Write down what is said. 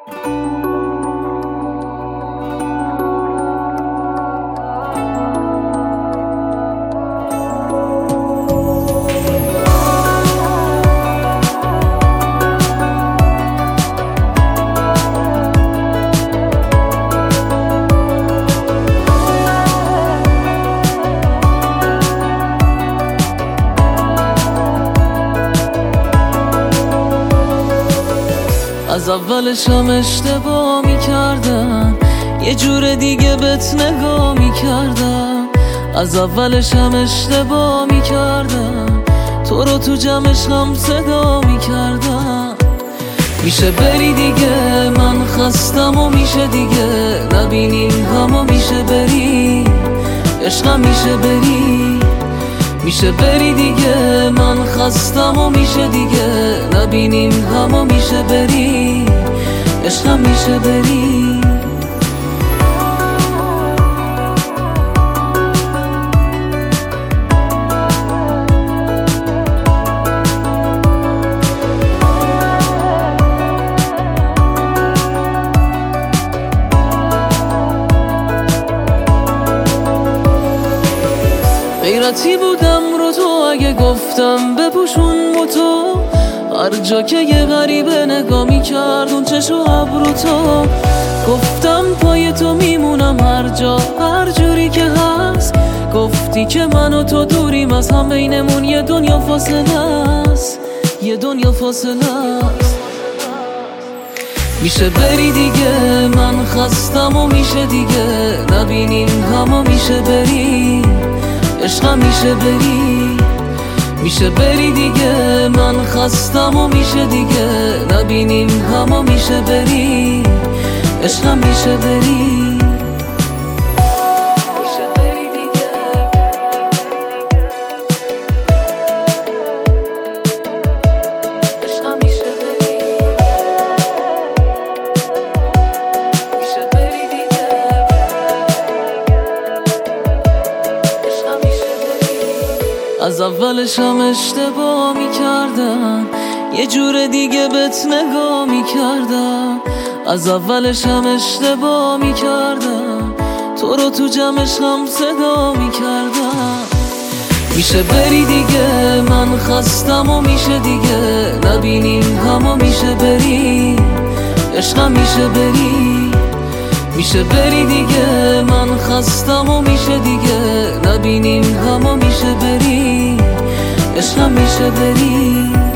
از اولش هم اشتباه میکردم، یه جور دیگه بهت نگاه میکردم. از اولش هم اشتباه میکردم، تو رو تو جمعش هم صدا میکردم. میشه بری دیگه، من خستم و میشه دیگه نبینیم همو. میشه بری عشقم، میشه بری، میشه بری دیگه، من خستم و میشه دیگه نبینیم همو. میشه بری عشقم، میشه بری. غیرتی بودم رو تو اگه گفتم بپوشون با تو، هر جا که یه غریبه نگاه میکرد اون چشم و ابرو تو. گفتم پای تو میمونم هر جا هر جوری که هست. گفتی که من و تو دوریم از هم، بینمون یه دنیا فاصله است، یه دنیا فاصله است. میشه بری دیگه، من خستم و میشه دیگه نبینیم همو. میشه بری عشقم، میشه بری، میشه بری دیگه، من خستم و میشه دیگه نبینیم همو. میشه بری عشقم، میشه بری. از اولش هم اشتباه میکردم، یه جور دیگه بهت نگاه میکردم. از اولش هم اشتباه میکردم، تو رو تو جمعش هم صدا میکردم. میشه بری دیگه، من خستم و میشه دیگه نبینیم همو. میشه بری عشقم، میشه بری، میشه بری دیگه، من خستم و میشه دیگه نبینیم همو. میشه بری عشقم، میشه بری.